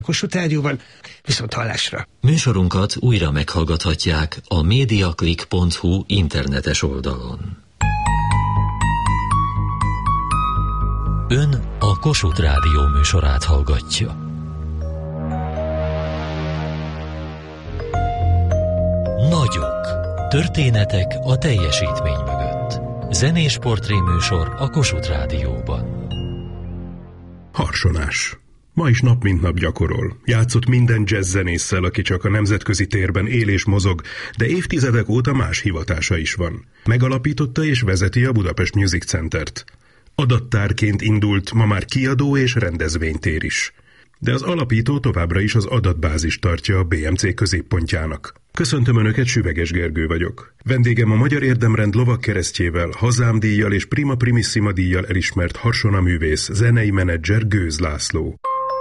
Kossuth Rádióban, viszont hallásra. Műsorunkat újra meghallgathatják a mediaclick.hu internetes oldalon. Ön a Kossuth Rádió műsorát hallgatja. Nagyok. Történetek a teljesítmény mögött. Zenés portréműsor a Kossuth Rádióban. Harsonás. Ma is nap mint nap gyakorol. Játszott minden jazzzenésszel, aki csak a nemzetközi térben él és mozog, de évtizedek óta más hivatása is van. Megalapította és vezeti a Budapest Music Centert. Adattárként indult, ma már kiadó és rendezvénytér is. De az alapító továbbra is az adatbázis tartja a BMC középpontjának. Köszöntöm Önöket, Süveges Gergő vagyok. Vendégem a Magyar Érdemrend lovagkeresztjével, Hazámdíjjal és Prima Primissima díjjal elismert harsonaművész, zenei menedzser Gőz László.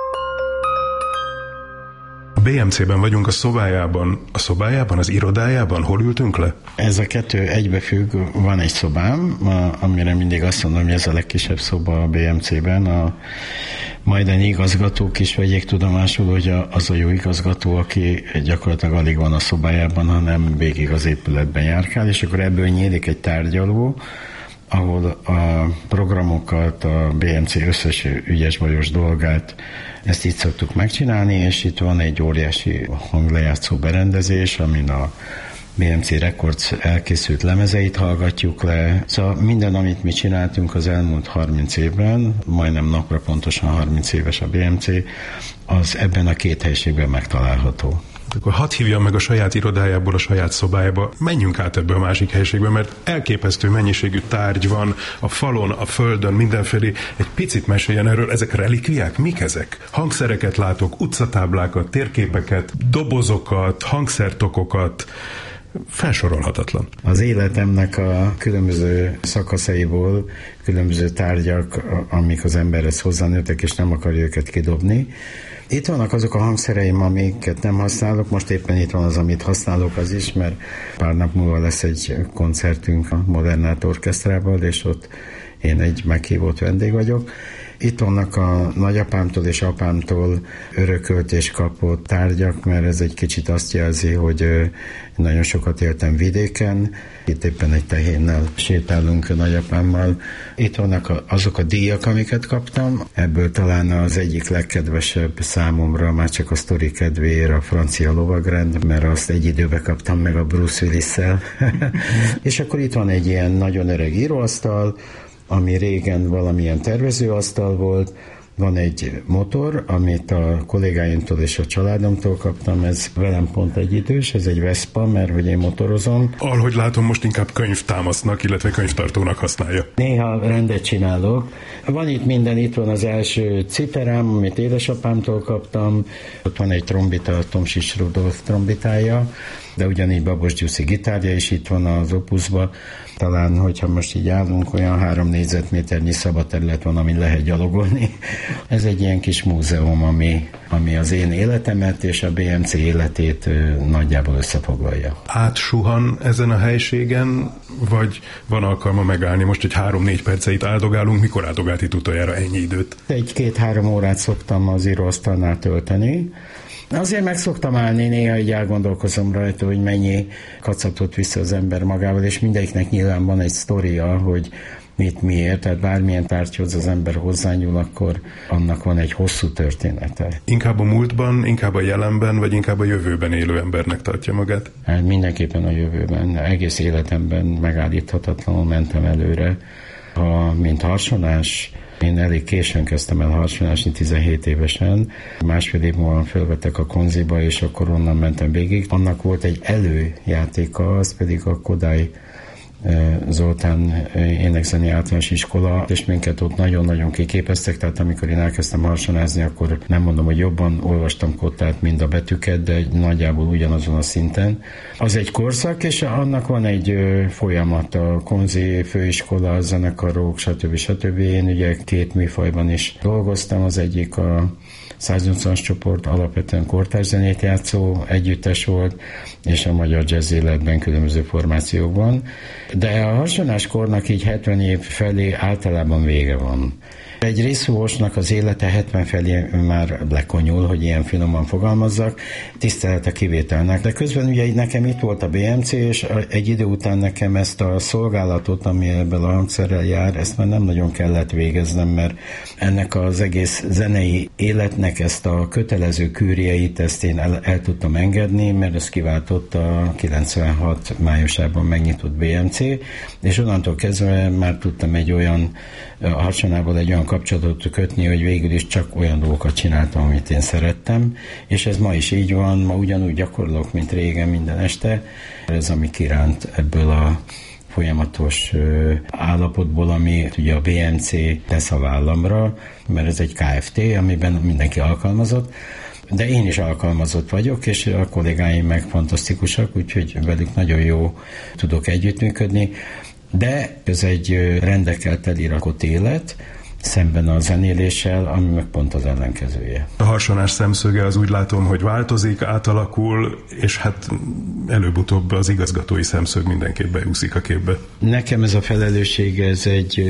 A BMC-ben vagyunk, a szobájában, az irodájában, hol ültünk le? Ez a kettő egybefügg, van egy szobám, amire mindig azt mondom, hogy ez a legkisebb szoba a BMC-ben. A majdani igazgatók is vegyék tudomásul, hogy az a jó igazgató, aki gyakorlatilag alig van a szobájában, hanem végig az épületben járkál, és akkor ebből nyílik egy tárgyaló, ahol a programokat, a BMC összes ügyes-bajos dolgát, ezt így szoktuk megcsinálni, és itt van egy óriási hanglejátszó berendezés, amin a BMC Records elkészült lemezeit hallgatjuk le. Szóval minden, amit mi csináltunk az elmúlt 30 évben, majdnem napra pontosan 30 éves a BMC, az ebben a két helyiségben megtalálható. Akkor hadd hívjam meg a saját irodájából a saját szobájába, menjünk át ebbe a másik helyiségbe, mert elképesztő mennyiségű tárgy van a falon, a földön, mindenfelé. Egy picit meséljen erről, ezek relikviák? Mik ezek? Hangszereket látok, utcatáblákat, térképeket, dobozokat, hangszertokokat, felsorolhatatlan. Az életemnek a különböző szakaszaiból különböző tárgyak, amik az emberhez hozzánőttek, és nem akarja őket kidobni. Itt vannak azok a hangszereim, amiket nem használok, most éppen itt van az, amit használok az is, mert pár nap múlva lesz egy koncertünk a Modern Art Orchestrával, és ott én egy meghívott vendég vagyok. Itt vannak a nagyapámtól és apámtól örökölt és kapott tárgyak, mert ez egy kicsit azt jelzi, hogy nagyon sokat éltem vidéken. Itt éppen egy tehénnel sétálunk a nagyapámmal. Itt vannak azok a díjak, amiket kaptam. Ebből talán az egyik legkedvesebb számomra, már csak a sztori kedvéért, a francia lovagrend, mert azt egy időben kaptam meg a Bruce Willis-szel. És akkor itt van egy ilyen nagyon öreg íróasztal, ami régen valamilyen tervezőasztal volt. Van egy motor, amit a kollégáimtól és a családomtól kaptam, ez velem pont egy idős, ez egy Vespa, mert hogy én motorozom. Ahogy látom, most inkább könyvtámasznak, illetve könyvtartónak használja. Néha rendet csinálok. Van itt minden, itt van az első ciferám, amit édesapámtól kaptam, ott van egy trombita, Tomsis Rudolf trombitája, de ugyanígy Babos Gyuszi gitárja is itt van az Opusban. Talán, hogyha most így állunk, olyan 3 négyzetméternyi szabad terület van, amin lehet gyalogolni. Ez egy ilyen kis múzeum, ami az én életemet és a BMC életét nagyjából összefoglalja. Átsuhan ezen a helységen, vagy van alkalma megállni? Most egy 3-4 perceit áldogálunk, mikor áldogált itt utoljára ennyi időt? 1-2-3 órát szoktam az íróasztalnál tölteni. Azért meg szoktam állni, néha így elgondolkozom rajta, hogy mennyi kacatot visz az ember magával, és mindegyiknek nyilván van egy sztoria, hogy miért, tehát bármilyen tárgyhoz az ember hozzányúl, akkor annak van egy hosszú története. Inkább a múltban, inkább a jelenben, vagy inkább a jövőben élő embernek tartja magát? Hát mindenképpen a jövőben. Egész életemben megállíthatatlanul mentem előre. Mint harsonás, én elég későn kezdtem el harsonásni, 17 évesen. Másfél év múlva fölvettek a Konziba, és akkor onnan mentem végig. Annak volt egy előjátéka, az pedig a Kodály Zoltán énekzeni általános iskola, és minket ott nagyon-nagyon kiképeztek, tehát amikor én elkezdtem harsonázni, akkor nem mondom, hogy jobban olvastam Kottát, mint a betűket, de nagyjából ugyanazon a szinten. Az egy korszak, és annak van egy folyamat, a Konzi főiskola, a zenekarok, stb. Én ugye 2 műfajban is dolgoztam, az egyik a 180-as csoport, alapvetően kortárs zenét játszó együttes volt, és a magyar jazz életben különböző formációkban. De a harsonáskornak így 70 év felé általában vége van. Egy részfúvósnak az élete 70 felé már lekonyul, hogy ilyen finoman fogalmazzak, tisztelet a kivételnek. De közben ugye nekem itt volt a BMC, és egy idő után nekem ezt a szolgálatot, ami ebből a hangszerrel jár, ezt már nem nagyon kellett végeznem, mert ennek az egész zenei életnek ezt a kötelező kűrieit, ezt én el tudtam engedni, mert ez kiváltott a 96 májusában megnyitott BMC, és onnantól kezdve már tudtam egy olyan Harsonából egy olyan kapcsolatot kötni, hogy végül is csak olyan dolgokat csináltam, amit én szerettem, és ez ma is így van, ma ugyanúgy gyakorlok, mint régen minden este. Ez, ami kiránt ebből a folyamatos állapotból, ami ugye a BMC tesz a vállamra, mert ez egy Kft., amiben mindenki alkalmazott, de én is alkalmazott vagyok, és a kollégáim meg fantasztikusak, úgyhogy velük nagyon jó tudok együttműködni, de ez egy rendekkel teli rakott élet, szemben a zenéléssel, ami meg pont az ellenkezője. A harsonás szemszöge az úgy látom, hogy változik, átalakul, és hát előbb-utóbb az igazgatói szemszög mindenképp beúszik a képbe. Nekem ez a felelősség, ez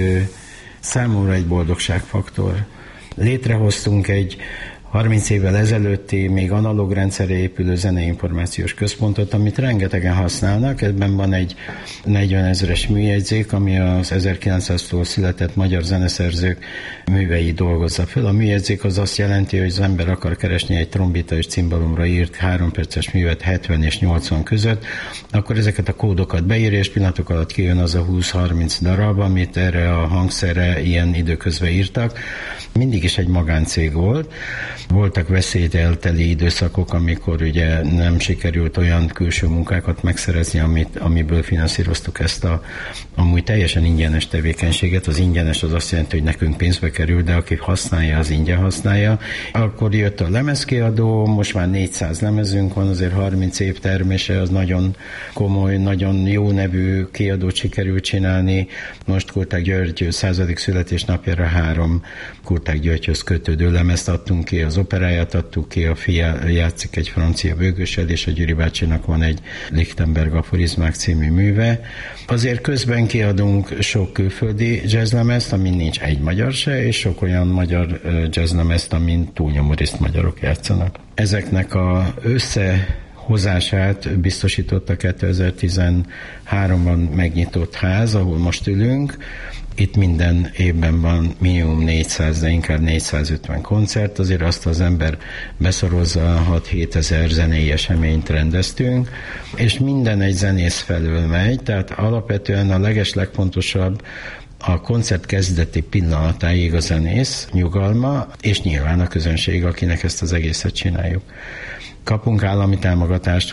számomra egy boldogságfaktor. Létrehoztunk egy 30 évvel ezelőtti, még analóg rendszerre épülő zeneinformációs központot, amit rengetegen használnak. Ebben van egy 40 000-es műjegyzék, ami az 1900-tól született magyar zeneszerzők művei dolgozza föl. A műjegyzék az azt jelenti, hogy az ember akar keresni egy trombita és cimbalomra írt 3 perces művet 70 és 80 között, akkor ezeket a kódokat beírja, és pillanatok alatt kijön az a 20-30 darab, amit erre a hangszerre ilyen időközben írtak. Mindig is egy magáncég volt. Voltak veszélyteli időszakok, amikor ugye nem sikerült olyan külső munkákat megszerezni, amiből finanszíroztuk ezt a amúgy teljesen ingyenes tevékenységet. Az ingyenes az azt jelenti, hogy nekünk pénzbe kerül, de aki használja, az ingyen használja. Akkor jött a lemezkiadó, most már 400 lemezünk van, azért 30 év termése, az nagyon komoly, nagyon jó nevű kiadót sikerült csinálni. Most Kurták György 100. születésnapjára 3 Kurták Györgyhöz kötődő lemezt adtunk ki, az operáját adtuk ki, a fia játszik egy francia bőgössel, és a Gyuri bácsinak van egy Lichtenberg aforizmák című műve. Azért közben kiadunk sok külföldi jazzlemezt, amin nincs egy magyar se, és sok olyan magyar jazzlemezt, amin túlnyomó részt magyarok játszanak. Ezeknek a összehozását biztosította 2013-ban megnyitott ház, ahol most ülünk. Itt minden évben van minimum 400, de inkább 450 koncert, azért azt az ember beszorozza, 6-7 ezer zenei eseményt rendeztünk, és minden egy zenész felől megy, tehát alapvetően a legfontosabb a koncert kezdeti pillanatáig a zenész nyugalma, és nyilván a közönség, akinek ezt az egészet csináljuk. Kapunk állami támogatást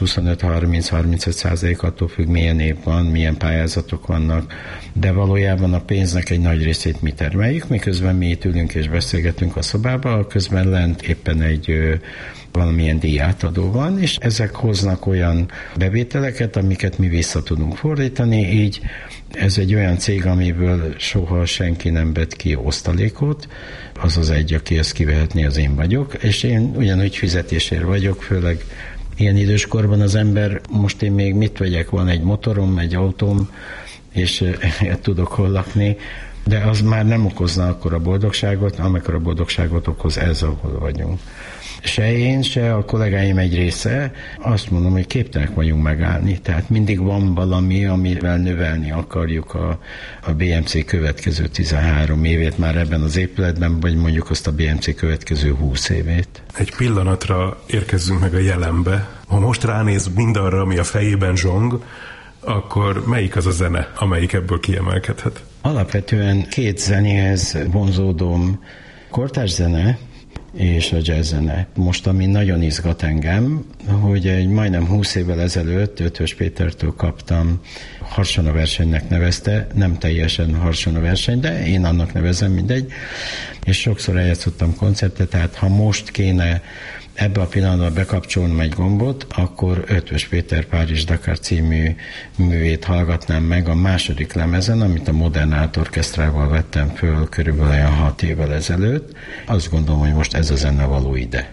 25-30-35%, attól függ, milyen év van, milyen pályázatok vannak, de valójában a pénznek egy nagy részét mi termeljük, miközben mi itt ülünk és beszélgetünk a szobában, közben lent éppen egy valamilyen díjátadó van, és ezek hoznak olyan bevételeket, amiket mi vissza tudunk fordítani, így ez egy olyan cég, amiből soha senki nem vett ki osztalékot, az az egy, aki ezt kivehetné, az én vagyok, és én ugyanúgy fizetésért vagyok, főleg ilyen időskorban az ember, most én még mit vegyek, van egy motorom, egy autóm, és tudok hol lakni, de az már nem okozna akkor a boldogságot, amikor a boldogságot okoz ez, ahol vagyunk. Se én, se a kollégáim egy része, azt mondom, hogy képtelenek vagyunk megállni, tehát mindig van valami, amivel növelni akarjuk a BMC következő 13 évét már ebben az épületben, vagy mondjuk azt a BMC következő 20 évét. Egy pillanatra érkezzünk meg a jelenbe. Ha most ránéz mindarra, ami a fejében zsong, akkor melyik az a zene, amelyik ebből kiemelkedhet? Alapvetően 2 zenéhez vonzódom, kortárs zene és a jazz zene. Most, ami nagyon izgat engem, hogy egy majdnem 20 évvel ezelőtt Ötvös Pétertől kaptam, Harsona versenynek nevezte, nem teljesen Harsona verseny, de én annak nevezem, mindegy, és sokszor eljátszottam koncertet, tehát ha most kéne ebbe a pillanatban bekapcsolnom egy gombot, akkor Ötvös Péter Párizs-Dakar című művét hallgatnám meg a második lemezen, amit a Modern Art Orchestrával vettem föl körülbelül olyan 6 évvel ezelőtt. Azt gondolom, hogy most ez a zene való ide.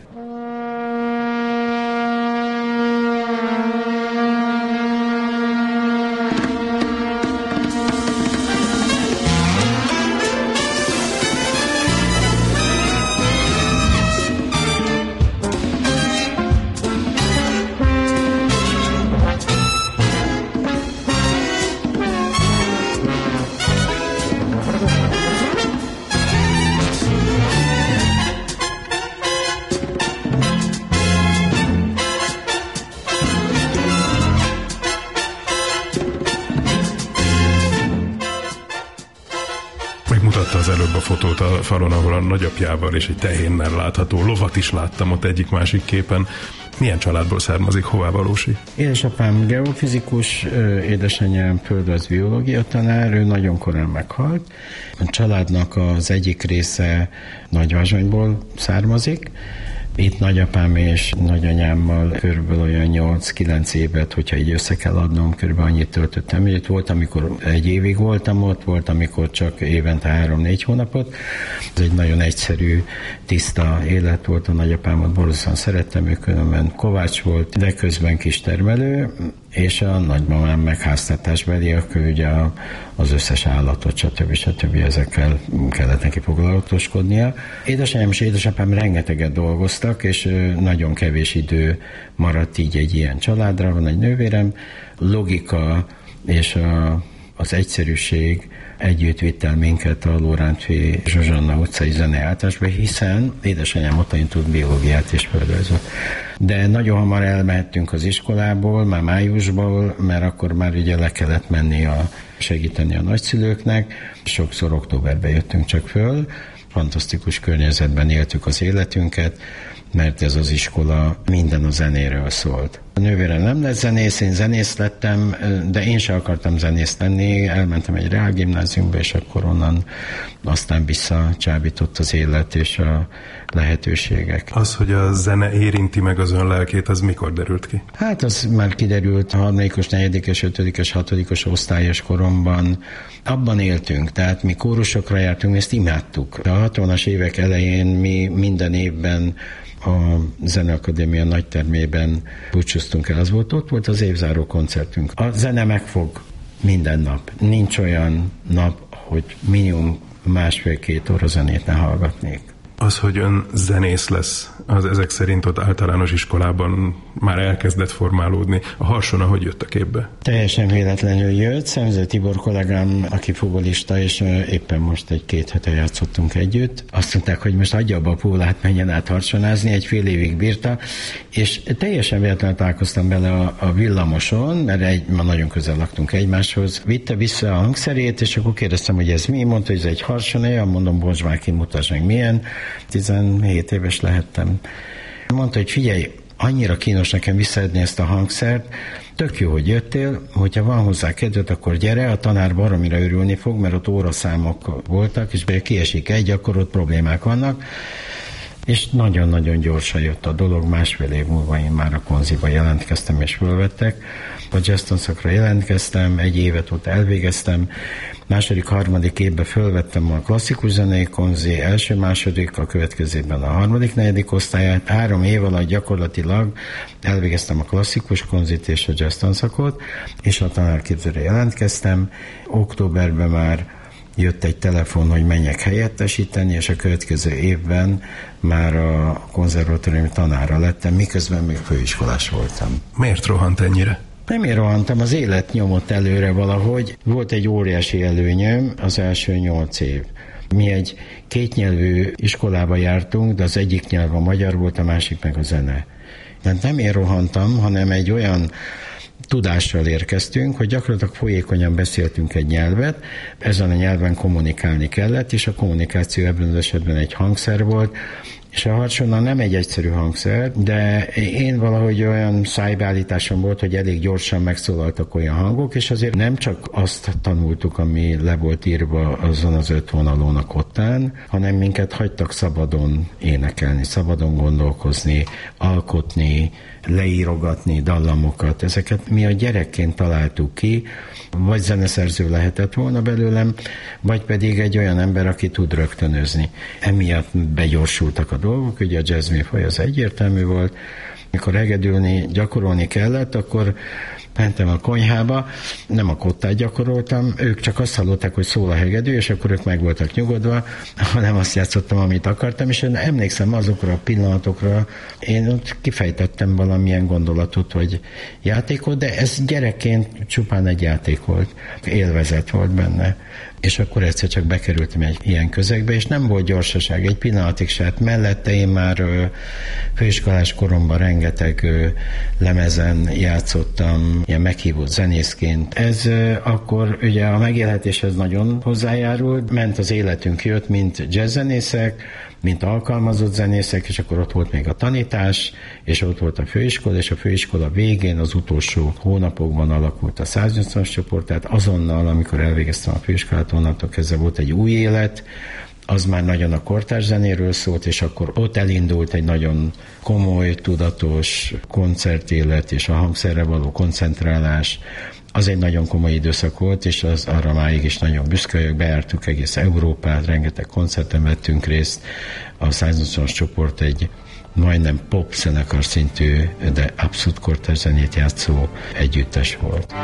fotót a falon, ahol a nagyapjával és egy tehénnel látható lovat is láttam ott egyik-másik képen. Milyen családból származik, hová valósi? Édesapám geofizikus, édesanyám földrajz biológia tanár, ő nagyon korán meghalt. A családnak az egyik része Nagyvázsonyból származik. Itt nagyapám és nagyanyámmal körülbelül olyan 8-9 évet, hogyha így össze kell adnom, körülbelül annyit töltöttem. Itt volt, amikor 1 évig voltam ott, volt, amikor csak évente 3-4 hónapot. Ez egy nagyon egyszerű, tiszta élet volt, a nagyapámat borzasztóan szerettem, ő különben kovács volt, de közben kistermelő, és a nagymamám meg háztartásbeli, akkor ugye az összes állatot, stb. Ezekkel kellett neki foglalatoskodnia. Édesanyám és édesapám rengeteget dolgoztak, és nagyon kevés idő maradt így egy ilyen családra. Van egy nővérem, logika és az egyszerűség együtt vitt el minket a Lórántfi Zsuzsanna utcai zeneáltásba, hiszen édesanyám ott tanult biológiát és földrajzot. De nagyon hamar elmehettünk az iskolából, már májusból, mert akkor már ugye le kellett menni segíteni a nagyszülőknek. Sokszor októberben jöttünk csak föl, fantasztikus környezetben éltük az életünket, mert ez az iskola minden a zenéről szólt. A nővérem nem lett zenész, én zenész lettem, de én sem akartam zenész lenni, elmentem egy reálgimnáziumba, és akkor onnan aztán visszacsábított az élet és a lehetőségek. Az, hogy a zene érinti meg az ön lelkét, az mikor derült ki? Hát az már kiderült a 3., 4., 5., 6. osztályos koromban. Abban éltünk, tehát mi kórusokra jártunk, mi ezt imádtuk. A 60-as évek elején mi minden évben a Zeneakadémia nagytermében búcsúztunk el, ott volt az évzáró koncertünk. A zene megfog minden nap. Nincs olyan nap, hogy minimum 1,5-2 óra zenét ne hallgatnék. Az, hogy ön zenész lesz, az ezek szerint ott általános iskolában már elkezdett formálódni. A Harsona hogy jött a képbe? Teljesen véletlenül jött. Szemző Tibor kollégám, aki futballista, és éppen most 2 hete játszottunk együtt. Azt mondták, hogy most adja abba a pólát, menjen át harsonázni, 1 fél évig bírta, és teljesen véletlenül találkoztam bele a villamoson, mert ma nagyon közel laktunk egymáshoz. Vitte vissza a hangszerét, és akkor kérdeztem, hogy ez mi? Mondta, hogy ez egy harsona, mondom, bocs, már kimutasd meg milyen. 17 éves lehettem. Mondta, hogy figyelj, annyira kínos nekem visszaadni ezt a hangszert, tök jó, hogy jöttél, hogyha van hozzá kedved, akkor gyere, a tanár baromira örülni fog, mert ott óraszámok voltak, és bár kiesik egy, akkor ott problémák vannak. És nagyon-nagyon gyorsan jött a dolog, 1,5 év múlva én már a konziba jelentkeztem, és fölvettek. A jazz tanszakra jelentkeztem, 1 évet ott elvégeztem, 2., 3. évben fölvettem a klasszikus zenei konzi, 1., 2., a következő évben a 3., 4. osztályát. 3 év alatt gyakorlatilag elvégeztem a klasszikus konzit és a jazz tanszakot, és a tanárképzőre jelentkeztem. Októberben már jött egy telefon, hogy menjek helyettesíteni, és a következő évben már a konzervatórium tanára lettem, miközben még főiskolás voltam. Miért rohant ennyire? Nem én rohantam, az élet nyomott előre valahogy. Volt egy óriási előnyöm az első 8 év. Mi egy 2 nyelvű iskolába jártunk, de az egyik nyelv a magyar volt, a másik meg a zene. De nem én rohantam, hanem egy olyan tudással érkeztünk, hogy gyakorlatilag folyékonyan beszéltünk egy nyelvet, ezen a nyelven kommunikálni kellett, és a kommunikáció ebben az esetben egy hangszer volt, és a harsona nem egy egyszerű hangszer, de én valahogy olyan szájbeállításom volt, hogy elég gyorsan megszólaltak olyan hangok, és azért nem csak azt tanultuk, ami le volt írva azon az 5 vonalon a kottán, hanem minket hagytak szabadon énekelni, szabadon gondolkozni, alkotni, leírogatni dallamokat. Ezeket mi a gyerekként találtuk ki, vagy zeneszerző lehetett volna belőlem, vagy pedig egy olyan ember, aki tud rögtönözni. Emiatt begyorsultak a dolgok, ugye a jazz műfaj az egyértelmű volt. Mikor hegedülni, gyakorolni kellett, akkor mentem a konyhába, nem a kottát gyakoroltam, ők csak azt hallották, hogy szól a hegedű, és akkor ők meg voltak nyugodva, hanem azt játszottam, amit akartam, és én emlékszem azokra a pillanatokra, én ott kifejtettem valamilyen gondolatot, vagy játékot, de ez gyerekként csupán egy játék volt, élvezet volt benne. És akkor egyszer csak bekerültem egy ilyen közegbe, és nem volt gyorsaság, egy pillanatig se. Hát mellette én már főiskolás koromban rengeteg lemezen játszottam, ilyen meghívott zenészként. Ez akkor ugye a megélhetéshez nagyon hozzájárult, ment az életünk, jött, mint jazzzenészek, mint alkalmazott zenészek, és akkor ott volt még a tanítás, és ott volt a főiskola, és a főiskola végén az utolsó hónapokban alakult a 180-as csoport, tehát azonnal, amikor elvégeztem a főiskolát, onnantól kezdve volt egy új élet, az már nagyon a kortárs zenéről szólt, és akkor ott elindult egy nagyon komoly, tudatos koncertélet, és a hangszerre való koncentrálás. Az egy nagyon komoly időszak volt, és az arra máig is nagyon büszke vagyok. Bejártuk egész Európát, rengeteg koncerten vettünk részt. A 180-as csoport egy majdnem pop zenekar szintű, de abszolút kortárs zenét játszó együttes volt.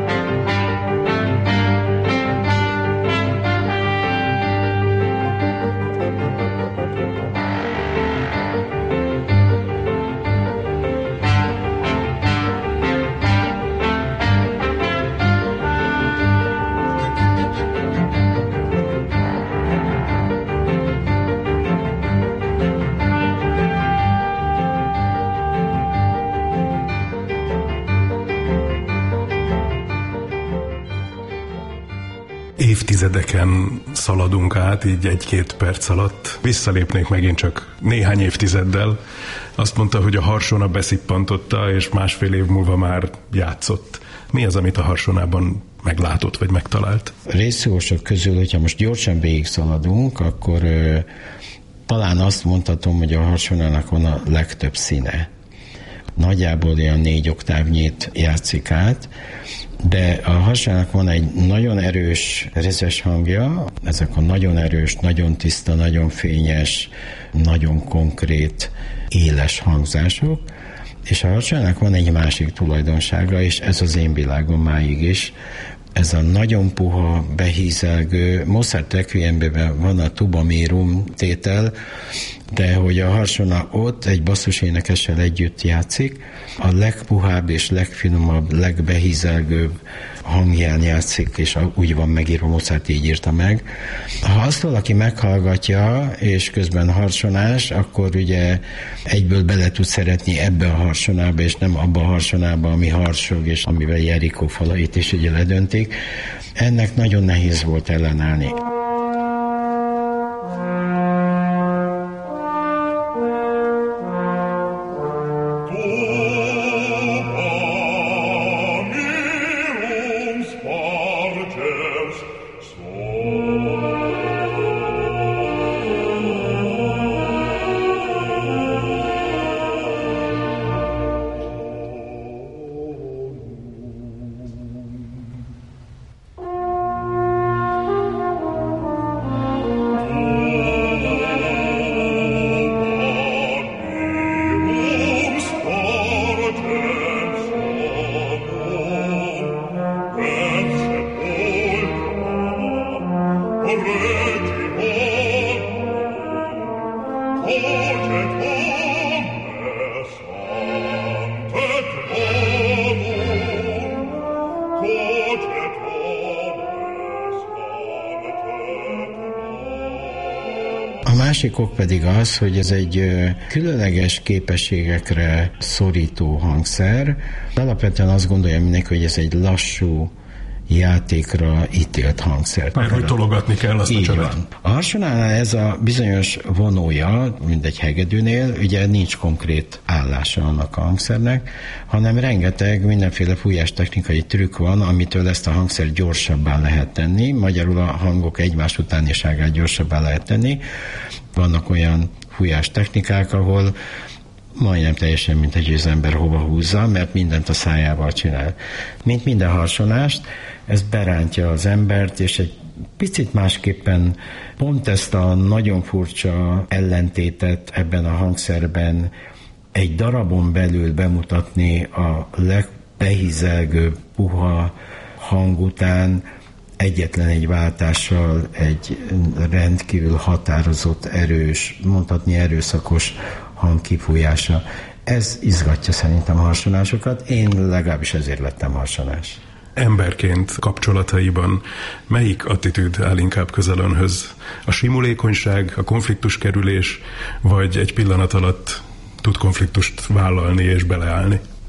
Évtizedeken szaladunk át, így 1-2 perc alatt. Visszalépnék megint csak néhány évtizeddel. Azt mondta, hogy a Harsona beszippantotta, és 1,5 év múlva már játszott. Mi az, amit a Harsonában meglátott, vagy megtalált? Részszósok közül, hogyha most gyorsan végig szaladunk, akkor talán azt mondhatom, hogy a Harsonának van a legtöbb színe. Nagyjából olyan 4 oktávnyit játszik át, de a Harsonának van egy nagyon erős rezes hangja, ezek a nagyon erős, nagyon tiszta, nagyon fényes, nagyon konkrét, éles hangzások, és a Harsonának van egy másik tulajdonsága, és ez az én világom máig is, ez a nagyon puha, behízelgő, Mozart Requiemben van a tuba mirum tétel, de hogy a Harsona ott egy basszusénekessel együtt játszik, a legpuhább és legfinomabb, legbehízelgőbb hangján játszik, és úgy van megírva, Mozart így írta meg. Ha azt valaki meghallgatja, és közben harsonás, akkor ugye egyből bele tud szeretni ebbe a Harsonába, és nem abba a Harsonába, ami harsog, és amivel Jerikó falait is ugye ledöntik. Ennek nagyon nehéz volt ellenállni. A másik ok pedig az, hogy ez egy különleges képességekre szorító hangszer. Alapvetően azt gondolja mindenki, hogy ez egy lassú játékra ítélt hangszer. Mert hogy tologatni kell azt a csövet. A Harsonánál ez a bizonyos vonója, mint egy hegedűnél, ugye nincs konkrét állása annak a hangszernek, hanem rengeteg mindenféle fújástechnikai trükk van, amitől ezt a hangszer gyorsabbá lehet tenni, magyarul a hangok egymás utániságát gyorsabbá lehet tenni. Vannak olyan fújástechnikák, ahol majdnem teljesen mint egy az ember hova húzza, mert mindent a szájával csinál. Mint minden harsonást, ez berántja az embert, és egy picit másképpen pont ezt a nagyon furcsa ellentétet ebben a hangszerben egy darabon belül bemutatni a legbehízelgőbb, puha hang után egyetlen egy váltással egy rendkívül határozott, erős, mondhatni erőszakos hang kifújása. Ez izgatja szerintem a harsonásokat. Én legalábbis ezért lettem harsonás. Emberként kapcsolataiban melyik attitűd áll inkább közel önhöz? A simulékonyság, a konfliktuskerülés, vagy egy pillanat alatt tud konfliktust vállalni és beleállni?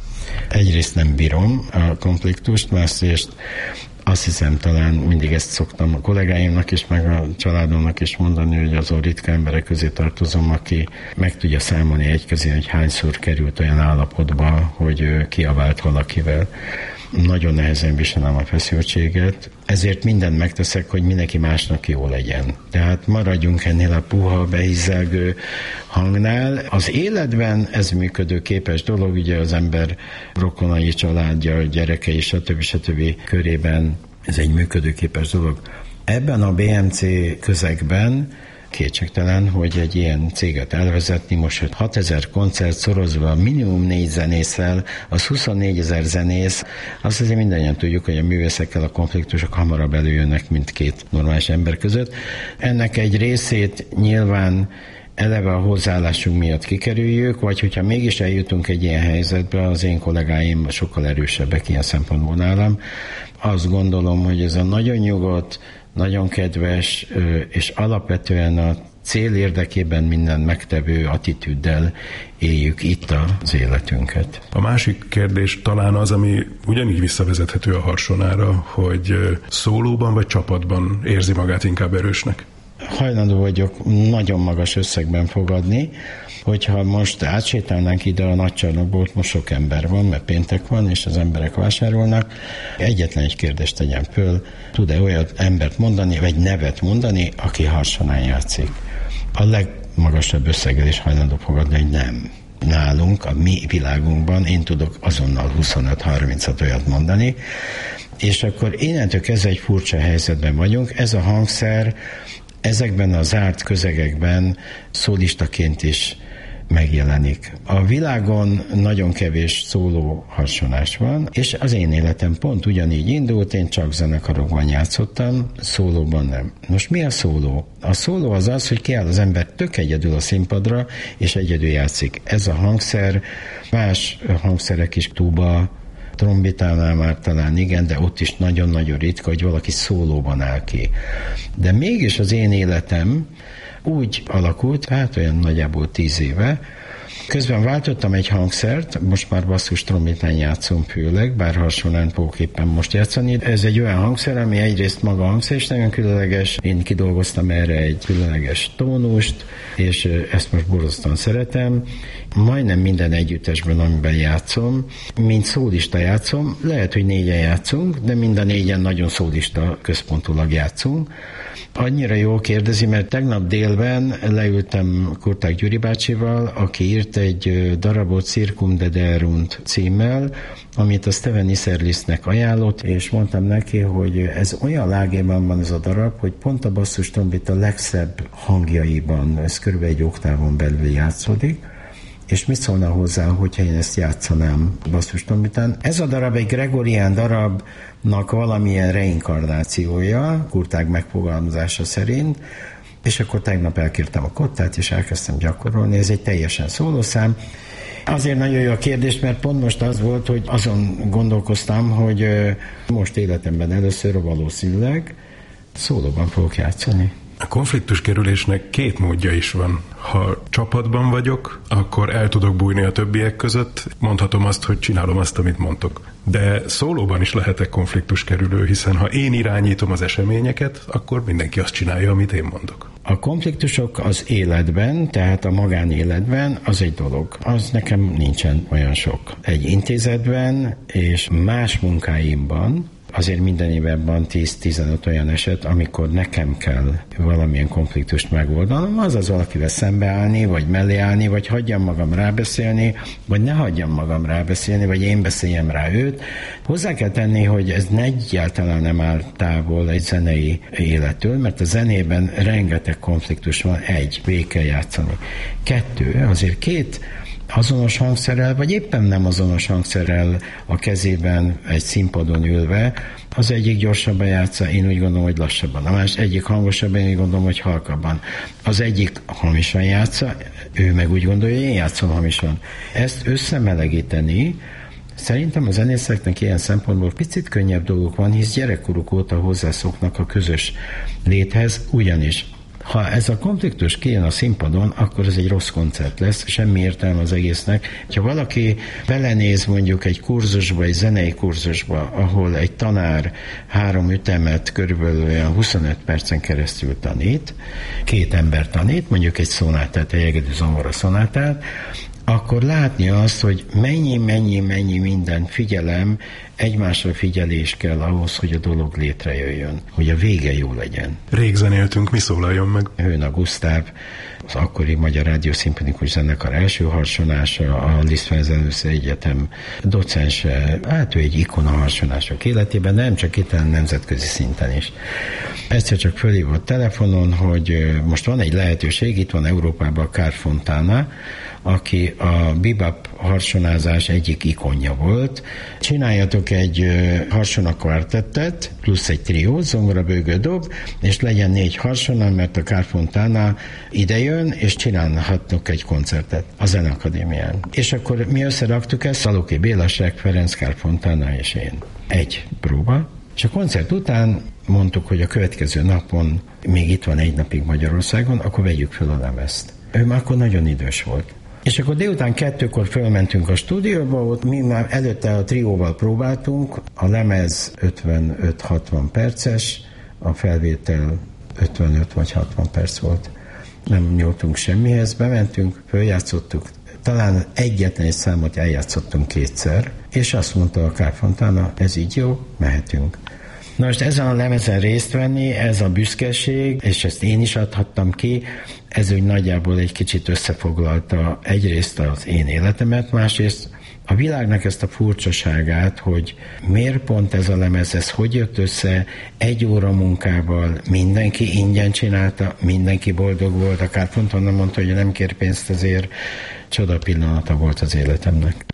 Egyrészt nem bírom a konfliktust, másrészt azt hiszem, talán mindig ezt szoktam a kollégáimnak is, meg a családomnak is mondani, hogy azon ritka emberek közé tartozom, aki meg tudja számolni egy közé, hogy hányszor került olyan állapotba, hogy kiabált valakivel. Nagyon nehezen viselem a feszültséget, ezért mindent megteszek, hogy mindenki másnak jó legyen. Tehát maradjunk ennél a puha, beizzelgő hangnál. Az életben ez működőképes dolog, ugye az ember rokonai, családja, gyerekei, stb. Körében ez egy működőképes dolog. Ebben a BMC közegben kétségtelen, hogy egy ilyen céget elvezetni, most 6000 koncert szorozva, minimum 4 zenésszel, az 24 000 zenész, azt azért mindannyian tudjuk, hogy a művészekkel a konfliktusok hamarabb előjönnek, mint két normális ember között. Ennek egy részét nyilván eleve a hozzáállásunk miatt kikerüljük, vagy hogyha mégis eljutunk egy ilyen helyzetbe, az én kollégáim sokkal erősebbek ilyen szempontból nálam. Azt gondolom, hogy ez a nagyon nyugodt, nagyon kedves, és alapvetően a cél érdekében minden megtevő attitűddel éljük itt az életünket. A másik kérdés talán az, ami ugyanígy visszavezethető a Harsonára, hogy szólóban vagy csapatban érzi magát inkább erősnek? Hajlandó vagyok nagyon magas összegben fogadni, hogyha most átsétálnánk ide a nagycsarnokból, most sok ember van, mert péntek van, és az emberek vásárolnak. Egyetlen egy kérdést tegyen föl, tud-e olyan embert mondani, vagy nevet mondani, aki Harsonán játszik? A legmagasabb összeggel is hajlandó fogadni, hogy nem. Nálunk, a mi világunkban én tudok azonnal 25-36 olyat mondani, és akkor innentől kezdve egy furcsa helyzetben vagyunk. Ez a hangszer ezekben a zárt közegekben szólistaként is megjelenik. A világon nagyon kevés szóló harsonás van, és az én életem pont ugyanígy indult, én csak zenekarokban játszottam, szólóban nem. Most mi a szóló? A szóló az az, hogy kiáll az ember tök egyedül a színpadra, és egyedül játszik. Ez a hangszer, más hangszerek is, tuba, trombitánál már talán igen, de ott is nagyon-nagyon ritka, hogy valaki szólóban áll ki. De mégis az én életem úgy alakult, hát olyan nagyjából 10 éve, közben váltottam egy hangszert, most már basszus trombitán játszom főleg, bár Harsonán fogok éppen most játszani. Ez egy olyan hangszer, ami egyrészt maga hangszer is nagyon különleges, én kidolgoztam erre egy különleges tónust, és ezt most borzasztóan szeretem. Majdnem minden együttesben, amiben játszom, mint szólista játszom, lehet, hogy 4-en játszunk, de mind a 4-en nagyon szólista központulag játszunk. Annyira jól kérdezi, mert tegnap délben leültem Kurták Gyuri bácsival, aki írt egy darabot Circum de Derunt címmel, amit a Steven Isserlisnek ajánlott, és mondtam neki, hogy ez olyan lágében van ez a darab, hogy pont a basszus trombita legszebb hangjaiban, ez körülbelül egy oktávon belül játszódik, és mit szólna hozzá, hogyha én ezt játszanám basszus trombitán? Ez a darab egy Gregorian darabnak valamilyen reinkarnációja, Kurtág megfogalmazása szerint, és akkor tegnap elkértem a kottát, és elkezdtem gyakorolni, ez egy teljesen szólószám. Azért nagyon jó a kérdés, mert pont most az volt, hogy azon gondolkoztam, hogy most életemben először valószínűleg szólóban fogok játszani. A konfliktuskerülésnek 2 módja is van. Ha csapatban vagyok, akkor el tudok bújni a többiek között, mondhatom azt, hogy csinálom azt, amit mondtok. De szólóban is lehetek konfliktuskerülő, hiszen ha én irányítom az eseményeket, akkor mindenki azt csinálja, amit én mondok. A konfliktusok az életben, tehát a magánéletben az egy dolog. Az nekem nincsen olyan sok. Egy intézetben és más munkáimban azért minden évben van 10-15 olyan eset, amikor nekem kell valamilyen konfliktust megoldanom, azaz valakivel szembeállni, vagy mellé állni, vagy hagyjam magam rábeszélni, vagy ne hagyjam magam rábeszélni, vagy én beszéljem rá őt. Hozzá kell tenni, hogy ez egyáltalán nem áll távol egy zenei élettől, mert a zenében rengeteg konfliktus van. 1, végig kell játszani. 2, azért 2 azonos hangszerrel, vagy éppen nem azonos hangszerrel a kezében egy színpadon ülve, az egyik gyorsabban játsza, én úgy gondolom, hogy lassabban. A másik egyik hangosabban, én úgy gondolom, hogy halkabban. Az egyik hamisan játsza, ő meg úgy gondolja, hogy én játszom hamisan. Ezt összemelegíteni, szerintem a zenészeknek ilyen szempontból picit könnyebb dolgok van, hisz gyerekkoruk óta hozzászoknak a közös léthez, ugyanis Ha ez a konfliktus kijön a színpadon, akkor ez egy rossz koncert lesz, semmi értelme az egésznek. Ha valaki belenéz mondjuk egy kurzusba, egy zenei kurzusba, ahol egy tanár 3 ütemet körülbelül olyan 25 percen keresztül tanít, 2 ember tanít, mondjuk egy szonátát, egy egedű zongora szonátát, akkor látni azt, hogy mennyi minden figyelem, egymásra figyelés kell ahhoz, hogy a dolog létrejöjjön, hogy a vége jó legyen. Rég zenéltünk, mi szólaljon meg? Hőna Gusztáv, az akkori Magyar Rádiószimfonikus Zenekar első harsonása, a Liszt Ferenc Egyetem docense, hát ő egy ikona harsonások életében, de nem csak itt, hanem nemzetközi szinten is. Egyszer csak fölhívott telefonon, hogy most van egy lehetőség, itt van Európában Carl Fontana, aki a bebop harsonázás egyik ikonja volt. Csináljatok egy harsona kvartettet, plusz egy trió, zongora, bőgő, dob, és legyen 4 harsona, mert a Carl Fontana idejön, és csinálhatnak egy koncertet a Zeneakadémián. És akkor mi összeraktuk ezt, Szalóki Béla, Schreck Ferenc, Carl Fontana és én. Egy próba, és a koncert után mondtuk, hogy a következő napon, még itt van 1 napig Magyarországon, akkor vegyük fel a lemezt. Ő már akkor nagyon idős volt. És akkor délután 2-kor fölmentünk a stúdióba, ott mi már előtte a trióval próbáltunk, a lemez 55-60 perces, a felvétel 55 vagy 60 perc volt. Nem nyúltunk semmihez, bementünk, följátszottuk, talán egyetlen egy számot eljátszottunk 2-szer, és azt mondta a Carl Fontana, ez így jó, mehetünk. Na most ezen a lemezen részt venni, ez a büszkeség, és ezt én is adhattam ki, ez úgy nagyjából egy kicsit összefoglalta egyrészt az én életemet, másrészt a világnak ezt a furcsaságát, hogy miért pont ez a lemez, ez hogy jött össze, 1 óra munkával, mindenki ingyen csinálta, mindenki boldog volt, akár pont onnan mondta, hogy nem kér pénzt ezért, csoda pillanata volt az életemnek.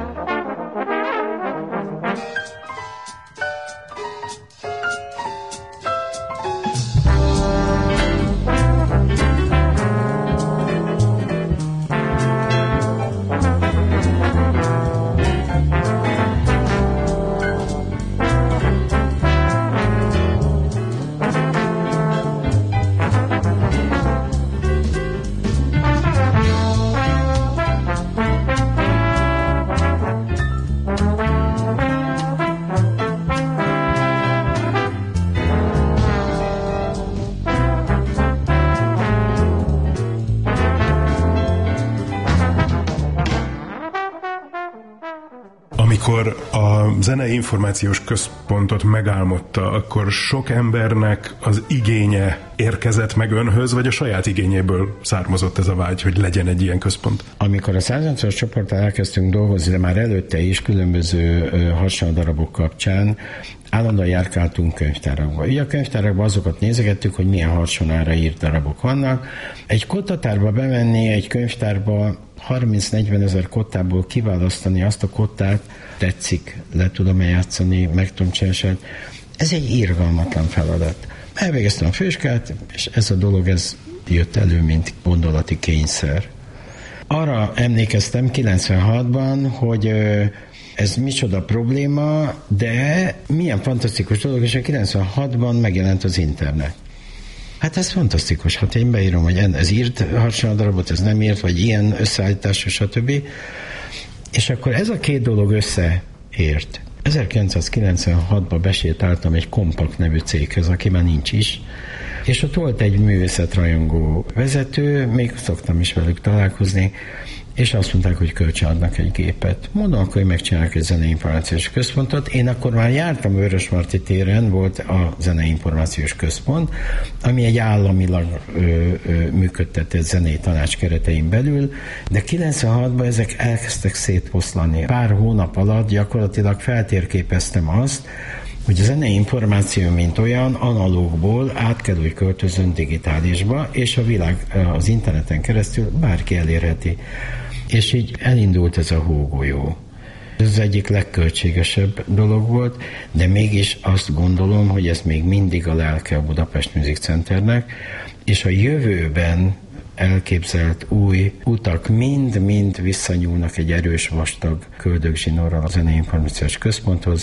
Amikor a Zenei Információs Központot megálmodta, akkor sok embernek az igénye érkezett meg önhöz, vagy a saját igényéből származott ez a vágy, hogy legyen egy ilyen központ? Amikor a 180-as csoporttal elkezdtünk dolgozni, de már előtte is különböző harsondarabok kapcsán, állandóan járkáltunk könyvtárakba. Így a könyvtárakban azokat nézegettük, hogy milyen harsonára írt darabok vannak. Egy kottatárba bemenni, egy könyvtárba 30-40 ezer kottából kiválasztani azt a kottát, tetszik, le tudom játszani, meg tudom csinálni. Ez egy irgalmatlan feladat. Elvégeztem a főiskát, és ez a dolog, ez jött elő, mint gondolati kényszer. Arra emlékeztem 96-ban, hogy ez micsoda probléma, de milyen fantasztikus dolog, és a 96-ban megjelent az internet. Hát ez fantasztikus, hát én beírom, hogy ez írt harsondarabot, ez nem írt, vagy ilyen összeállítás, stb. És akkor ez a 2 dolog összeért. 1996-ban besétáltam egy Kompakt nevű céghez, aki már nincs is, és ott volt egy művészetrajongó vezető, még szoktam is velük találkozni, és azt mondták, hogy kölcsönadnak egy gépet. Mondom, akkor én megcsinálok egy Zenei Információs Központot. Én akkor már jártam Vörösmarty téren, volt a Zenei Információs Központ, ami egy államilag működtetett zenei tanács keretein belül, de 96-ban ezek elkezdtek szétfoszlani. Pár hónap alatt gyakorlatilag feltérképeztem azt, hogy a zenei információ, mint olyan, analógból át kell, hogy költözön digitálisba, és a világ az interneten keresztül bárki elérheti. És így elindult ez a hógolyó. Ez az egyik legköltségesebb dolog volt, de mégis azt gondolom, hogy ez még mindig a lelke a Budapest Music Centernek, és a jövőben elképzelt új utak mind-mind visszanyúlnak egy erős, vastag köldögzsinórral a Zenei Információs Központhoz,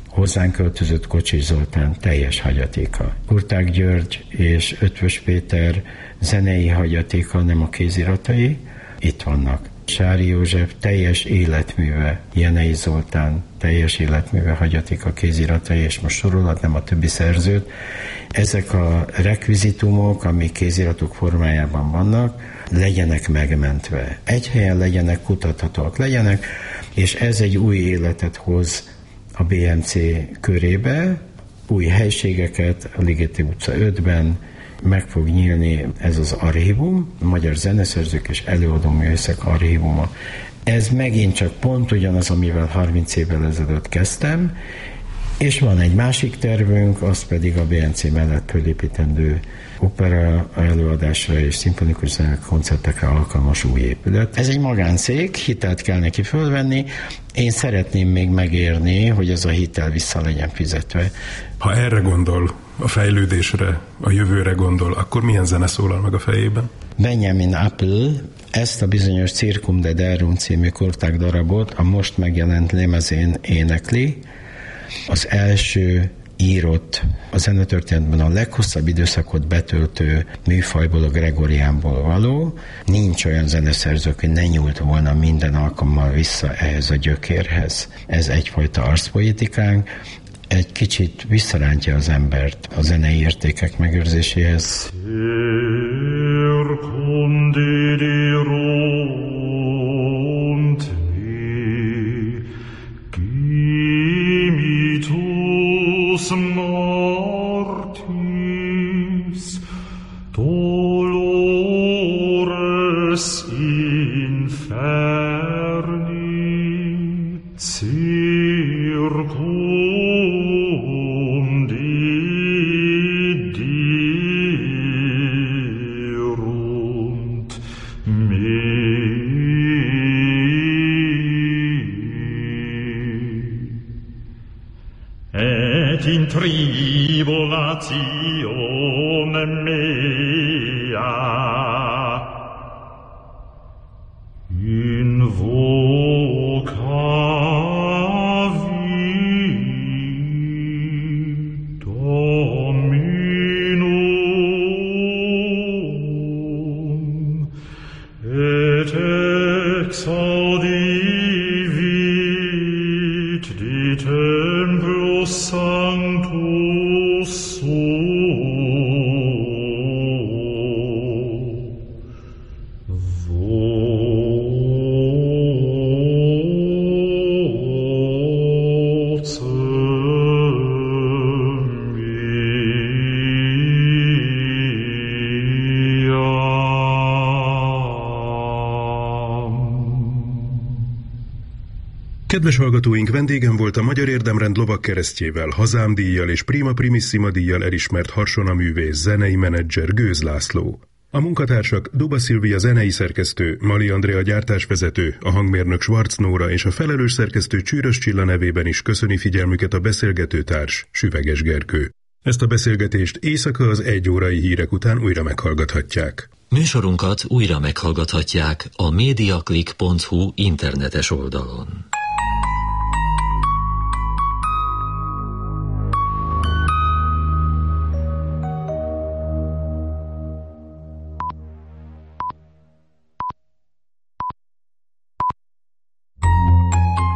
hozzánk költözött Kocsis Zoltán teljes hagyatéka. Kurták György és Ötvös Péter zenei hagyatéka, nem a kéziratai, itt vannak. Sári József teljes életműve, Jenei Zoltán teljes életműve, hagyatéka, kéziratai, és most sorolhatnám a többi szerzőt. Ezek a rekvizitumok, amik kéziratok formájában vannak, legyenek megmentve. Egy helyen legyenek, kutathatóak legyenek, és ez egy új életet hoz a BMC körébe, új helységeket, a Ligeti utca 5-ben meg fog nyílni ez az archívum, a Magyar Zeneszerzők és Előadóművészek archívuma. Ez megint csak pont ugyanaz, amivel 30 évvel ezelőtt kezdtem, és van egy másik tervünk, az pedig a BMC mellett fölépítendő opera előadásra és szimfonikus zenei koncertekre alkalmas új épület. Ez egy magánszék, hitelt kell neki fölvenni. Én szeretném még megérni, hogy ez a hitel vissza legyen fizetve. Ha erre gondol, a fejlődésre, a jövőre gondol, akkor milyen zene szólal meg a fejében? Benjamin Apple ezt a bizonyos Circum de Derum című Kurták darabot a most megjelent lemezén énekli. Az első írott, a zenetörténetben a leghosszabb időszakot betöltő műfajból, a gregoriánból való. Nincs olyan zeneszerző, hogy ne nyúlt volna minden alkalommal vissza ehhez a gyökérhez. Ez egyfajta arszpoetikánk, egy kicsit visszarántja az embert a zenei értékek megőrzéséhez. Mortis dolores inferni circum diderunt me. Et in tribulatione mea invocavi Dominum et exaudivit di tempus sanctus Kedves hallgatóink, vendégem volt a Magyar Érdemrend lovagkeresztjével, hazámdíjjal és Prima Primissima díjjal elismert harsonaművész, zenei menedzser Gőz László. A munkatársak Duba Szilvia zenei szerkesztő, Mali Andrea gyártásvezető, a hangmérnök Schwarz Nóra és a felelős szerkesztő Csűrös Csilla nevében is köszöni figyelmüket a beszélgetőtárs, Süveges Gergő. Ezt a beszélgetést éjszaka az 1 órai hírek után újra meghallgathatják. Műsorunkat újra meghallgathatják a mediaclick.hu internetes oldalon.